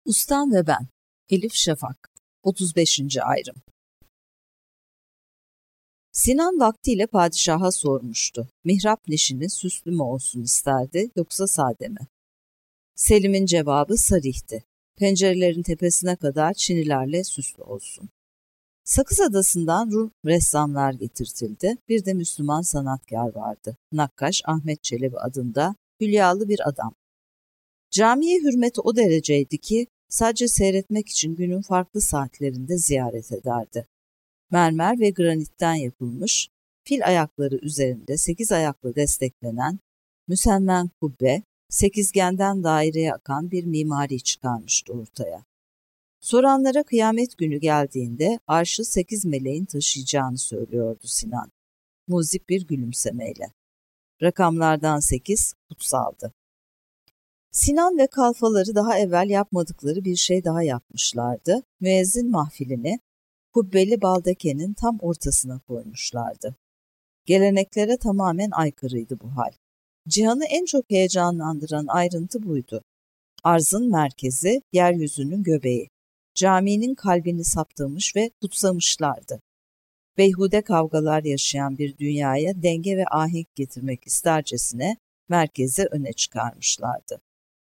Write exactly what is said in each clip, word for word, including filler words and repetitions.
Ustam ve ben. Elif Şafak. otuz beşinci ayrım. Sinan vaktiyle padişaha sormuştu. Mihrap nişini süslü mü olsun isterdi yoksa sade mi? Selim'in cevabı sarihti. Pencerelerin tepesine kadar çinilerle süslü olsun. Sakız Adası'ndan Rum ressamlar getirtildi. Bir de Müslüman sanatkar vardı. Nakkaş Ahmet Çelebi adında hülyalı bir adam. Camiye hürmeti o dereceydi ki sadece seyretmek için günün farklı saatlerinde ziyaret ederdi. Mermer ve granitten yapılmış, fil ayakları üzerinde sekiz ayaklı desteklenen müsemmen kubbe, sekizgenden daireye akan bir mimari çıkarmıştı ortaya. Soranlara kıyamet günü geldiğinde arşı sekiz meleğin taşıyacağını söylüyordu Sinan. Muzip bir gülümsemeyle. Rakamlardan sekiz kutsaldı. Sinan ve kalfaları daha evvel yapmadıkları bir şey daha yapmışlardı. Müezzin mahfilini kubbeli baldekenin tam ortasına koymuşlardı. Geleneklere tamamen aykırıydı bu hal. Cihan'ı en çok heyecanlandıran ayrıntı buydu. Arzın merkezi, yeryüzünün göbeği. Caminin kalbini saptamış ve kutsamışlardı. Beyhude kavgalar yaşayan bir dünyaya denge ve ahenk getirmek istercesine merkeze öne çıkarmışlardı.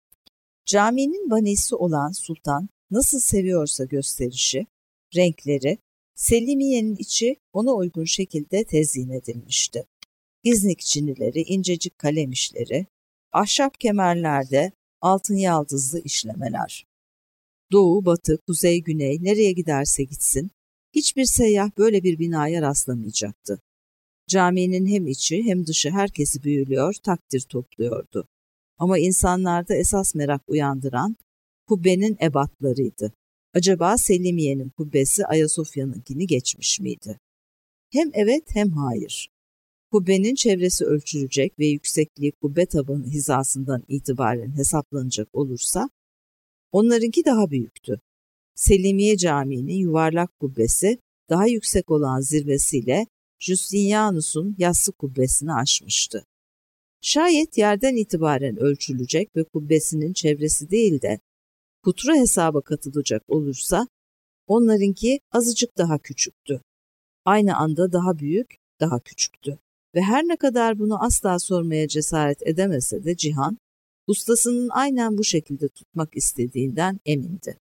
Caminin banisi olan sultan nasıl seviyorsa gösterişi, renkleri, Selimiye'nin içi ona uygun şekilde tezyin edilmişti. İznik çinileri, incecik kalem işleri, ahşap kemerlerde altın yaldızlı işlemeler. Doğu, batı, kuzey, güney nereye giderse gitsin, hiçbir seyyah böyle bir binaya rastlamayacaktı. Caminin hem içi hem dışı herkesi büyülüyor, takdir topluyordu. Ama insanlarda esas merak uyandıran kubbenin ebatlarıydı. Acaba Selimiye'nin kubbesi Ayasofya'nınkini geçmiş miydi? Hem evet hem hayır. Kubbenin çevresi ölçülecek ve yüksekliği kubbe tabanı hizasından itibaren hesaplanacak olursa onlarınki daha büyüktü. Selimiye Camii'nin yuvarlak kubbesi daha yüksek olan zirvesiyle Justinianus'un yassı kubbesini aşmıştı. Şayet yerden itibaren ölçülecek ve kubbesinin çevresi değil de putra hesaba katılacak olursa onlarınki azıcık daha küçüktü. Aynı anda daha büyük, daha küçüktü. Ve her ne kadar bunu asla sormaya cesaret edemese de Cihan, ustasının aynen bu şekilde tutmak istediğinden emindi.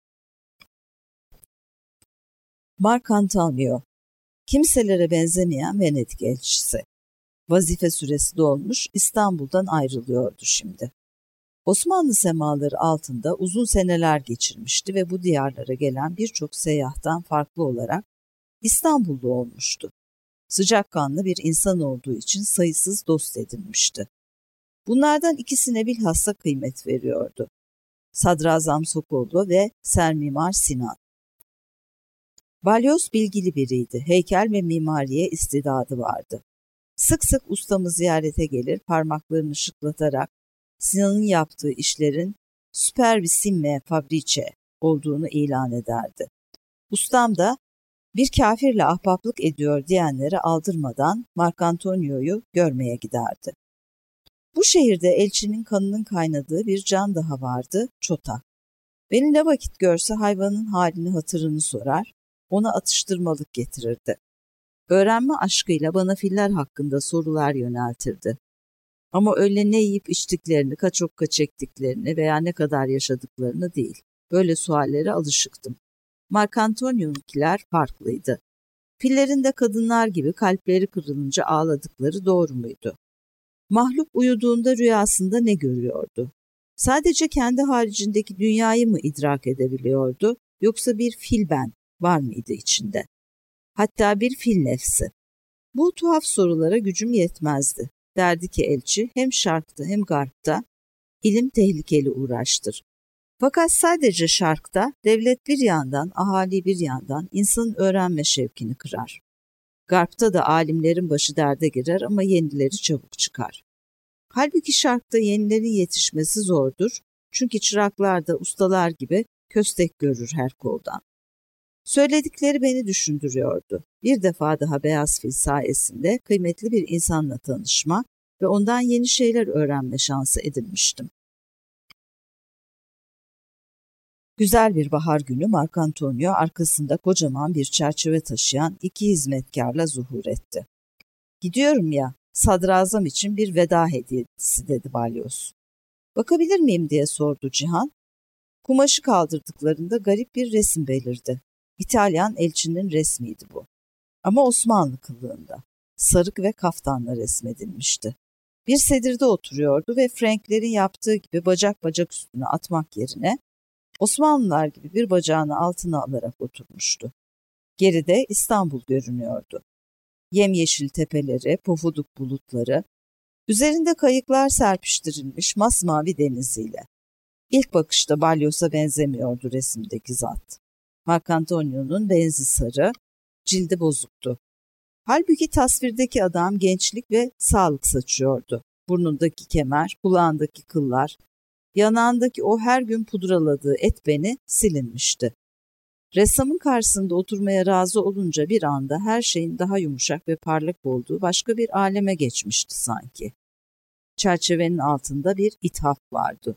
Mark Antonio, kimselere benzemeyen Venedik elçisi. Vazife süresi dolmuş, İstanbul'dan ayrılıyordu şimdi. Osmanlı semaları altında uzun seneler geçirmişti ve bu diyarlara gelen birçok seyyahtan farklı olarak İstanbullu olmuştu. Sıcakkanlı bir insan olduğu için sayısız dost edinmişti. Bunlardan ikisine bilhassa kıymet veriyordu. Sadrazam Sokollu ve Sermimar Sinan. Balyoz bilgili biriydi, heykel ve mimariye istidadı vardı. Sık sık ustamı ziyarete gelir, parmaklarını şıklatarak Sinan'ın yaptığı işlerin supervisimme fabrice olduğunu ilan ederdi. Ustam da bir kafirle ahbaplık ediyor diyenleri aldırmadan Marcantonio'yu görmeye giderdi. Bu şehirde elçinin kanının kaynadığı bir can daha vardı, Çota. Beni ne vakit görse hayvanın halini hatırını sorar, ona atıştırmalık getirirdi. Öğrenme aşkıyla bana filler hakkında sorular yöneltirdi. Ama öyle ne yiyip içtiklerini, kaç okka çektiklerini veya ne kadar yaşadıklarını değil. Böyle suallere alışıktım. Marcantonio'nunkiler farklıydı. Fillerin de kadınlar gibi kalpleri kırılınca ağladıkları doğru muydu? Mahluk uyuduğunda rüyasında ne görüyordu? Sadece kendi haricindeki dünyayı mı idrak edebiliyordu, yoksa bir fil ben var mıydı içinde? Hatta bir fil nefsi. Bu tuhaf sorulara gücüm yetmezdi. Derdi ki elçi, hem şarkta hem garpta ilim tehlikeli uğraştır. Fakat sadece şarkta devlet bir yandan, ahali bir yandan insanın öğrenme şevkini kırar. Garpta da alimlerin başı derde girer ama yenileri çabuk çıkar. Halbuki şarkta yenilerin yetişmesi zordur. Çünkü çıraklar da ustalar gibi köstek görür her koldan. Söyledikleri beni düşündürüyordu. Bir defa daha Beyaz Fil sayesinde kıymetli bir insanla tanışma ve ondan yeni şeyler öğrenme şansı edinmiştim. Güzel bir bahar günü Marc Antonio arkasında kocaman bir çerçeve taşıyan iki hizmetkarla zuhur etti. "Gidiyorum ya, sadrazam için bir veda hediyesi," dedi balyoz. "Bakabilir miyim?" diye sordu Cihan. Kumaşı kaldırdıklarında garip bir resim belirdi. İtalyan elçinin resmiydi bu. Ama Osmanlı kılığında. Sarık ve kaftanla resmedilmişti. Bir sedirde oturuyordu ve Franklerin yaptığı gibi bacak bacak üstüne atmak yerine Osmanlılar gibi bir bacağını altına alarak oturmuştu. Geride İstanbul görünüyordu. Yemyeşil tepeleri, pofuduk bulutları, üzerinde kayıklar serpiştirilmiş masmavi deniziyle. İlk bakışta balyoza benzemiyordu resimdeki zat. Marc Antonio'nun benzi sarı, cildi bozuktu. Halbuki tasvirdeki adam gençlik ve sağlık saçıyordu. Burnundaki kemer, kulağındaki kıllar, yanağındaki o her gün pudraladığı et beni silinmişti. Ressamın karşısında oturmaya razı olunca bir anda her şeyin daha yumuşak ve parlak olduğu başka bir aleme geçmişti sanki. Çerçevenin altında bir ithaf vardı.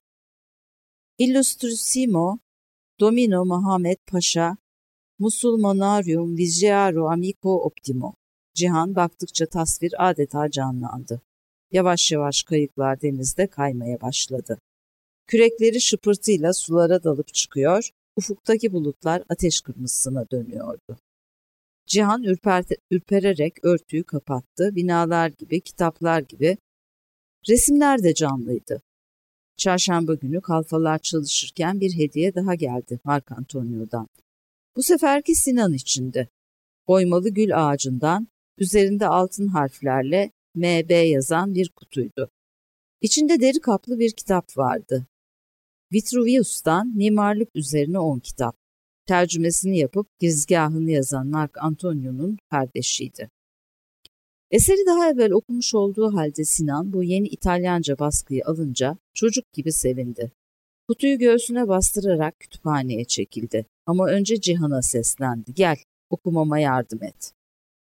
Illustrissimo Domino Muhammed Paşa Musulmanarium Vigiaro Amico Optimo. Cihan baktıkça tasvir adeta canlandı. Yavaş yavaş kayıklar denizde kaymaya başladı. Kürekleri şıpırtıyla sulara dalıp çıkıyor, ufuktaki bulutlar ateş kırmızısına dönüyordu. Cihan ürper, ürpererek örtüyü kapattı, binalar gibi, kitaplar gibi. Resimler de canlıydı. Çarşamba günü kalfalar çalışırken bir hediye daha geldi Marc Antonio'dan. Bu seferki Sinan içindi. Oymalı gül ağacından, üzerinde altın harflerle M B yazan bir kutuydu. İçinde deri kaplı bir kitap vardı. Vitruvius'tan mimarlık üzerine on kitap. Tercümesini yapıp girizgahını yazan Marc Antonio'nun kardeşiydi. Eseri daha evvel okumuş olduğu halde Sinan bu yeni İtalyanca baskıyı alınca çocuk gibi sevindi. Kutuyu göğsüne bastırarak kütüphaneye çekildi. Ama önce Cihan'a seslendi. "Gel, okumama yardım et."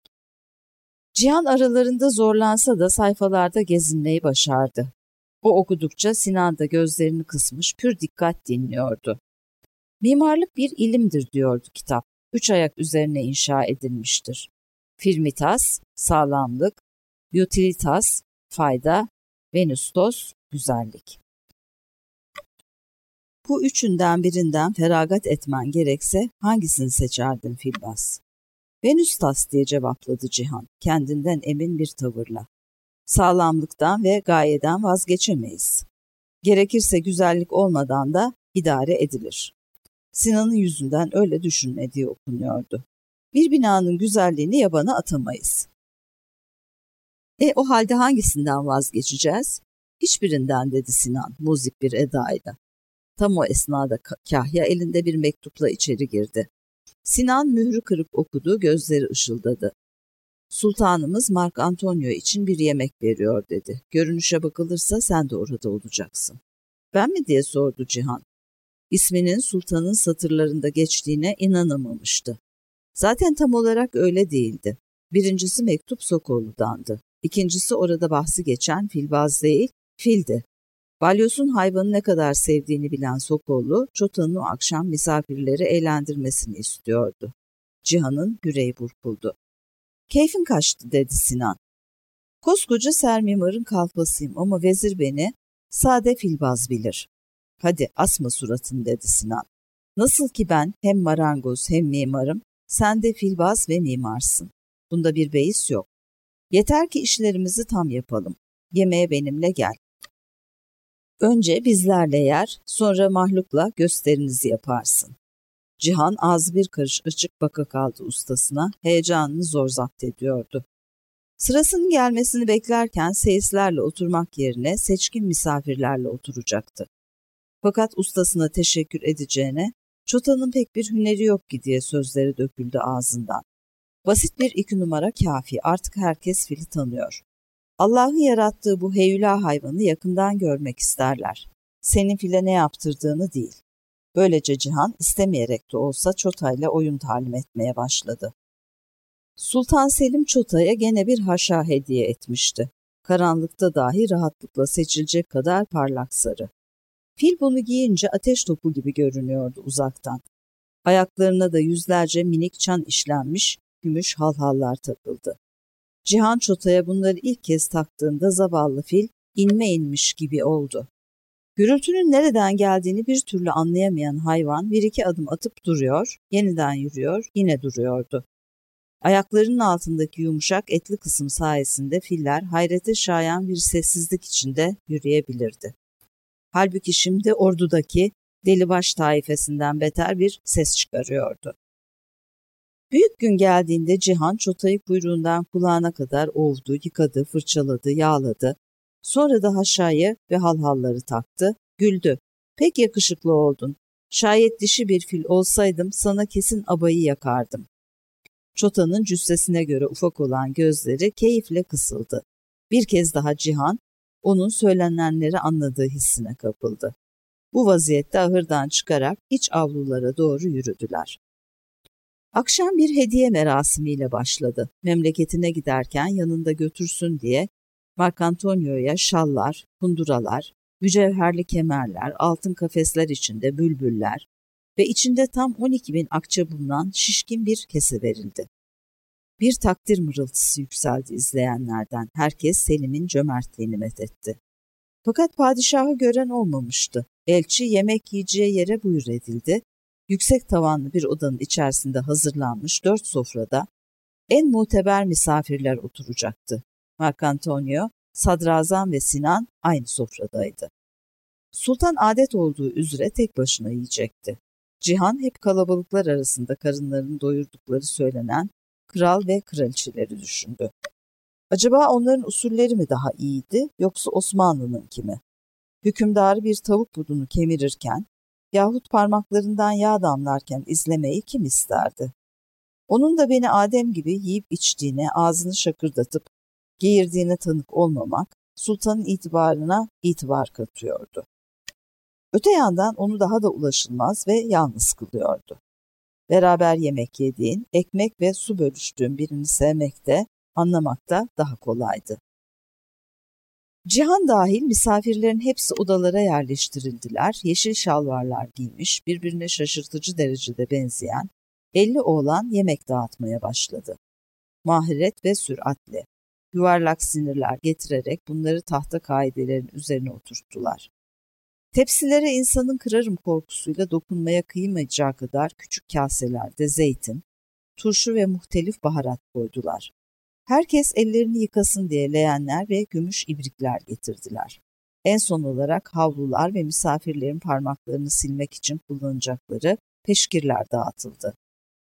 Cihan aralarında zorlansa da sayfalarda gezinmeyi başardı. O okudukça Sinan da gözlerini kısmış pür dikkat dinliyordu. Mimarlık bir ilimdir diyordu kitap. Üç ayak üzerine inşa edilmiştir. Firmitas, sağlamlık, utilitas, fayda, venustos, güzellik. Bu üçünden birinden feragat etmen gerekse hangisini seçerdin Filbas? Venustas diye cevapladı Cihan, kendinden emin bir tavırla. Sağlamlıktan ve gayeden vazgeçemeyiz. Gerekirse güzellik olmadan da idare edilir. Sinan'ın yüzünden öyle düşünmediği okunuyordu. Bir binanın güzelliğini yabana atamayız. E o halde hangisinden vazgeçeceğiz? Hiçbirinden, dedi Sinan muzik bir edayla. Tam o esnada Kahya elinde bir mektupla içeri girdi. Sinan mührü kırıp okudu, gözleri ışıldadı. Sultanımız Marc Antonio için bir yemek veriyor, dedi. Görünüşe bakılırsa sen de orada olacaksın. Ben mi diye sordu Cihan. İsminin sultanın satırlarında geçtiğine inanamamıştı. Zaten tam olarak öyle değildi. Birincisi mektup Sokollu'dandı. İkincisi orada bahsi geçen Filbaz değil, fildi. Balyos'un hayvanı ne kadar sevdiğini bilen Sokollu, Çota'nın o akşam misafirleri eğlendirmesini istiyordu. Cihan'ın yüreği burkuldu. Keyfin kaçtı, dedi Sinan. Koskoca sermimarın kalfasıyım ama vezir beni sade Filbaz bilir. Hadi asma suratını, dedi Sinan. Nasıl ki ben hem marangoz hem mimarım, sen de Filbaz ve mimarsın. Bunda bir beis yok. Yeter ki işlerimizi tam yapalım. Yemeğe benimle gel. Önce bizlerle yer, sonra mahlukla gösterinizi yaparsın. Cihan ağzı bir karış açık baka kaldı ustasına, heyecanını zor zapt ediyordu. Sırasının gelmesini beklerken seyislerle oturmak yerine seçkin misafirlerle oturacaktı. Fakat ustasına teşekkür edeceğine, Çota'nın pek bir hüneri yok ki diye sözleri döküldü ağzından. Basit bir iki numara kafi, artık herkes fili tanıyor. Allah'ın yarattığı bu heyula hayvanı yakından görmek isterler. Senin file ne yaptırdığını değil. Böylece Cihan istemeyerek de olsa Çota'yla oyun talim etmeye başladı. Sultan Selim Çota'ya gene bir haşa hediye etmişti. Karanlıkta dahi rahatlıkla seçilecek kadar parlak sarı. Fil bunu giyince ateş topu gibi görünüyordu uzaktan. Ayaklarına da yüzlerce minik çan işlenmiş gümüş halhallar takıldı. Cihan Çota'ya bunları ilk kez taktığında zavallı fil inme inmiş gibi oldu. Gürültünün nereden geldiğini bir türlü anlayamayan hayvan bir iki adım atıp duruyor, yeniden yürüyor, yine duruyordu. Ayaklarının altındaki yumuşak etli kısım sayesinde filler hayrete şayan bir sessizlik içinde yürüyebilirdi. Halbuki şimdi ordudaki delibaş taifesinden beter bir ses çıkarıyordu. Büyük gün geldiğinde Cihan Çota'yı kuyruğundan kulağına kadar ovdu, yıkadı, fırçaladı, yağladı. Sonra da haşayı ve halhalları taktı, güldü. Pek yakışıklı oldun. Şayet dişi bir fil olsaydım sana kesin abayı yakardım. Çota'nın cüssesine göre ufak olan gözleri keyifle kısıldı. Bir kez daha Cihan, onun söylenenleri anladığı hissine kapıldı. Bu vaziyette ahırdan çıkarak iç avlulara doğru yürüdüler. Akşam bir hediye merasimiyle başladı. Memleketine giderken yanında götürsün diye Marcantonio'ya şallar, kunduralar, mücevherli kemerler, altın kafesler içinde bülbüller ve içinde tam on iki bin akçe bulunan şişkin bir kese verildi. Bir takdir mırıltısı yükseldi izleyenlerden. Herkes Selim'in cömertliğini methetti. Fakat padişahı gören olmamıştı. Elçi yemek yiyeceği yere buyur edildi. Yüksek tavanlı bir odanın içerisinde hazırlanmış dört sofrada en muteber misafirler oturacaktı. Marcantonio, Sadrazam ve Sinan aynı sofradaydı. Sultan adet olduğu üzere tek başına yiyecekti. Cihan hep kalabalıklar arasında karınlarını doyurdukları söylenen kral ve kraliçeleri düşündü. Acaba onların usulleri mi daha iyiydi yoksa Osmanlı'nınki mi? Hükümdarı bir tavuk budunu kemirirken yahut parmaklarından yağ damlarken izlemeyi kim isterdi? Onun da beni Adem gibi yiyip içtiğine, ağzını şakırdatıp geğirdiğine tanık olmamak, sultanın itibarına itibar katıyordu. Öte yandan onu daha da ulaşılmaz ve yalnız kılıyordu. Beraber yemek yediğin, ekmek ve su bölüştüğün birini sevmek de, anlamak da daha kolaydı. Cihan dahil misafirlerin hepsi odalara yerleştirildiler, yeşil şalvarlar giymiş, birbirine şaşırtıcı derecede benzeyen elli oğlan yemek dağıtmaya başladı. Mahiret ve süratle, yuvarlak sinirler getirerek bunları tahta kaidelerin üzerine oturttular. Tepsilere insanın kırarım korkusuyla dokunmaya kıymayacağı kadar küçük kaselerde zeytin, turşu ve muhtelif baharat koydular. Herkes ellerini yıkasın diye leğenler ve gümüş ibrikler getirdiler. En son olarak havlular ve misafirlerin parmaklarını silmek için kullanacakları peşkirler dağıtıldı.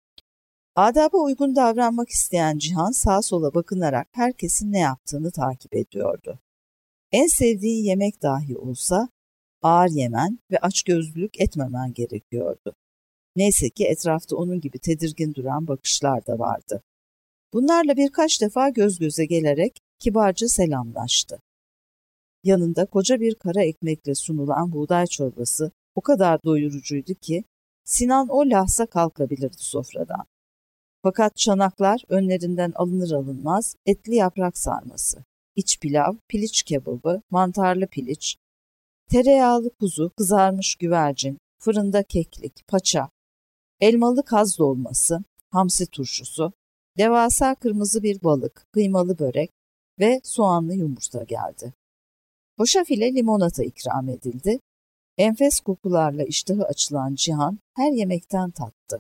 Adaba uygun davranmak isteyen Cihan sağa sola bakınarak herkesin ne yaptığını takip ediyordu. En sevdiği yemek dahi olsa ağır yemen ve açgözlülük etmemen gerekiyordu. Neyse ki etrafta onun gibi tedirgin duran bakışlar da vardı. Bunlarla birkaç defa göz göze gelerek kibarca selamlaştı. Yanında koca bir kara ekmekle sunulan buğday çorbası o kadar doyurucuydu ki Sinan o lahza kalkabilirdi sofradan. Fakat çanaklar önlerinden alınır alınmaz etli yaprak sarması, iç pilav, piliç kebabı, mantarlı piliç, tereyağlı kuzu, kızarmış güvercin, fırında keklik, paça, elmalı kaz dolması, hamsi turşusu, devasa kırmızı bir balık, kıymalı börek ve soğanlı yumurta geldi. Hoşafile limonata ikram edildi. Enfes kokularla iştahı açılan Cihan her yemekten tattı.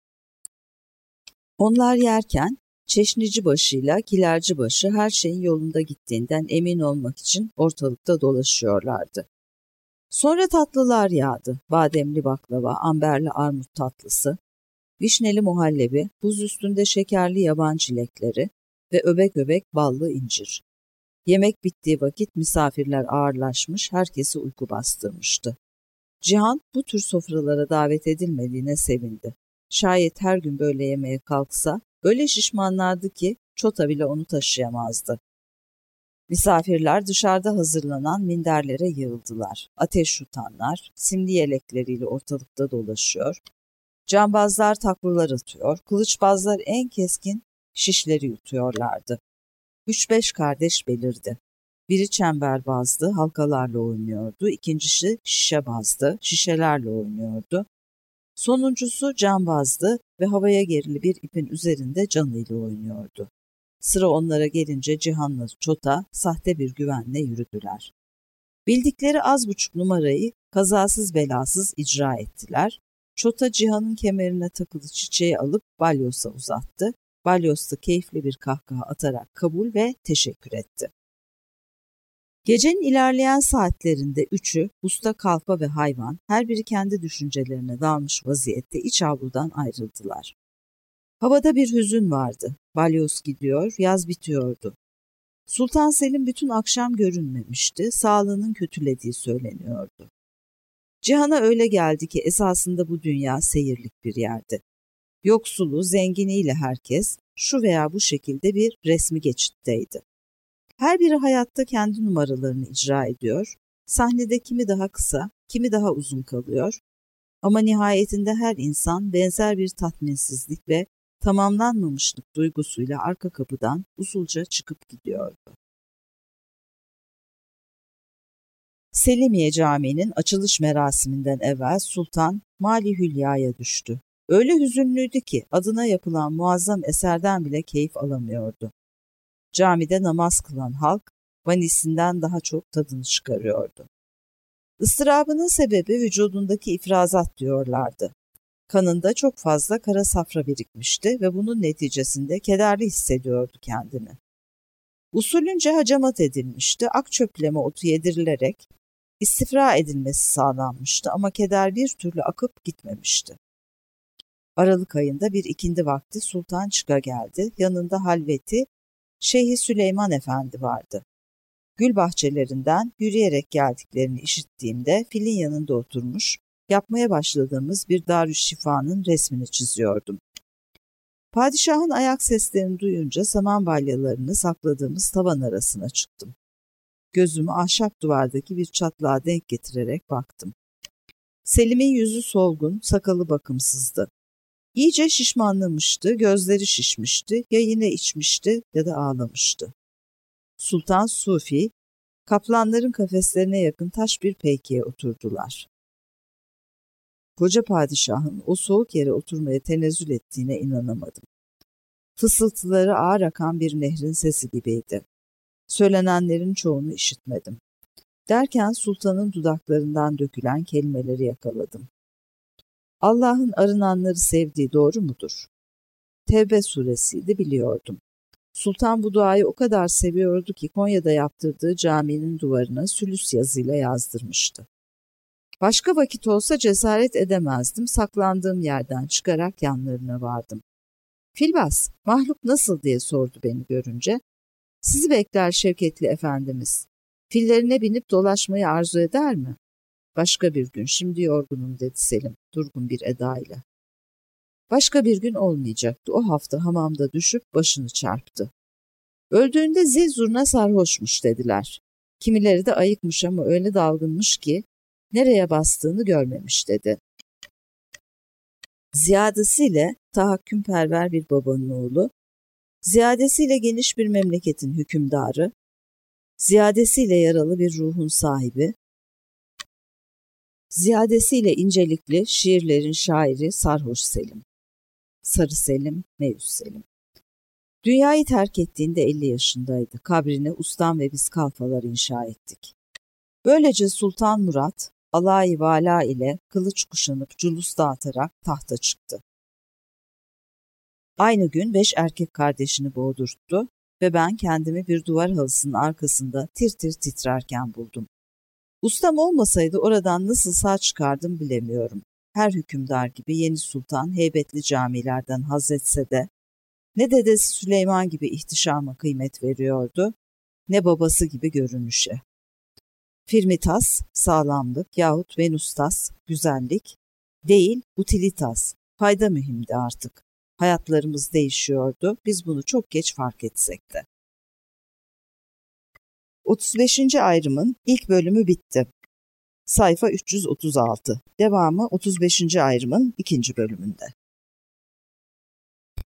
Onlar yerken çeşnici başıyla kilerci başı her şeyin yolunda gittiğinden emin olmak için ortalıkta dolaşıyorlardı. Sonra tatlılar yağdı. Bademli baklava, amberli armut tatlısı, vişneli muhallebi, buz üstünde şekerli yaban çilekleri ve öbek öbek ballı incir. Yemek bittiği vakit misafirler ağırlaşmış, herkesi uyku bastırmıştı. Cihan bu tür sofralara davet edilmediğine sevindi. Şayet her gün böyle yemeye kalksa, öyle şişmanlardı ki Çota bile onu taşıyamazdı. Misafirler dışarıda hazırlanan minderlere yığıldılar. Ateş tutanlar simli yelekleriyle ortalıkta dolaşıyor, cambazlar taklalar atıyor, kılıçbazlar en keskin şişleri yutuyorlardı. Üç beş kardeş belirdi. Biri çemberbazdı, halkalarla oynuyordu. İkincisi şişebazdı, şişelerle oynuyordu. Sonuncusu cambazdı ve havaya gerili bir ipin üzerinde canıyla oynuyordu. Sıra onlara gelince Cihan'la Çota sahte bir güvenle yürüdüler. Bildikleri az buçuk numarayı kazasız belasız icra ettiler. Çota Cihan'ın kemerine takılı çiçeği alıp Balyos'a uzattı. Balyos da keyifli bir kahkaha atarak kabul ve teşekkür etti. Gecenin ilerleyen saatlerinde üçü, usta, kalfa ve hayvan, her biri kendi düşüncelerine dalmış vaziyette iç avludan ayrıldılar. Havada bir hüzün vardı. Balyos gidiyor, yaz bitiyordu. Sultan Selim bütün akşam görünmemişti, sağlığının kötülediği söyleniyordu. Cihan'a öyle geldi ki esasında bu dünya seyirlik bir yerdi. Yoksulu, zenginiyle herkes şu veya bu şekilde bir resmi geçitteydi. Her biri hayatta kendi numaralarını icra ediyor, sahnede kimi daha kısa, kimi daha uzun kalıyor ama nihayetinde her insan benzer bir tatminsizlik ve tamamlanmamışlık duygusuyla arka kapıdan usulca çıkıp gidiyordu. Selimiye Camii'nin açılış merasiminden evvel Sultan Mali Hülya'ya düştü. Öyle hüzünlüydü ki adına yapılan muazzam eserden bile keyif alamıyordu. Camide namaz kılan halk vanisinden daha çok tadını çıkarıyordu. Istırabının sebebi vücudundaki ifrazat diyorlardı. Kanında çok fazla kara safra birikmişti ve bunun neticesinde kederli hissediyordu kendini. Usulünce hacamat edilmişti, ak çöpleme otu yedirilerek istifra edilmesi sağlanmıştı ama keder bir türlü akıp gitmemişti. Aralık ayında bir ikindi vakti Sultan çıka geldi, yanında halveti Şeyhi Süleyman Efendi vardı. Gül bahçelerinden yürüyerek geldiklerini işittiğimde filin yanında oturmuş, yapmaya başladığımız bir Darüşşifa'nın resmini çiziyordum. Padişahın ayak seslerini duyunca saman balyalarını sakladığımız tavan arasına çıktım. Gözümü ahşap duvardaki bir çatlağa denk getirerek baktım. Selim'in yüzü solgun, sakalı bakımsızdı. İyice şişmanlamıştı, gözleri şişmişti, ya yine içmişti ya da ağlamıştı. Sultan Sufi, kaplanların kafeslerine yakın taş bir peykiye oturdular. Koca padişahın o soğuk yere oturmaya tenezzül ettiğine inanamadım. Fısıltıları ağır akan bir nehrin sesi gibiydi. Söylenenlerin çoğunu işitmedim. Derken sultanın dudaklarından dökülen kelimeleri yakaladım. Allah'ın arınanları sevdiği doğru mudur? Tevbe suresiydi, biliyordum. Sultan bu duayı o kadar seviyordu ki Konya'da yaptırdığı caminin duvarına sülüs yazıyla yazdırmıştı. Başka vakit olsa cesaret edemezdim, saklandığım yerden çıkarak yanlarına vardım. Filbas, mahluk nasıl diye sordu beni görünce. Sizi bekler Şevketli Efendimiz. Fillerine binip dolaşmayı arzu eder mi? Başka bir gün, şimdi yorgunum dedi Selim, durgun bir edayla. Başka bir gün olmayacaktı. O hafta hamamda düşüp başını çarptı. Öldüğünde zil zurna sarhoşmuş dediler. Kimileri de ayıkmış ama öyle dalgınmış ki nereye bastığını görmemiş dedi. Ziyadesiyle tahakkümperver bir babanın oğlu, ziyadesiyle geniş bir memleketin hükümdarı, ziyadesiyle yaralı bir ruhun sahibi, ziyadesiyle incelikli şiirlerin şairi Sarhoş Selim. Sarı Selim, Meyus Selim. Dünyayı terk ettiğinde elli yaşındaydı. Kabrine ustam ve biz kalfalar inşa ettik. Böylece Sultan Murat, alay-ı vala ile kılıç kuşanıp culus dağıtarak tahta çıktı. Aynı gün beş erkek kardeşini boğdurttu ve ben kendimi bir duvar halısının arkasında tir tir titrerken buldum. Ustam olmasaydı oradan nasıl sağ çıkardım bilemiyorum. Her hükümdar gibi yeni sultan heybetli camilerden haz etse de ne dedesi Süleyman gibi ihtişama kıymet veriyordu, ne babası gibi görünüşe. Firmitas, sağlamlık yahut venustas, güzellik, değil utilitas, fayda mühimdi artık. Hayatlarımız değişiyordu, biz bunu çok geç fark etsek de. otuz beşinci ayrımın ilk bölümü bitti. Sayfa üç yüz otuz altı. Devamı otuz beşinci ayrımın ikinci bölümünde.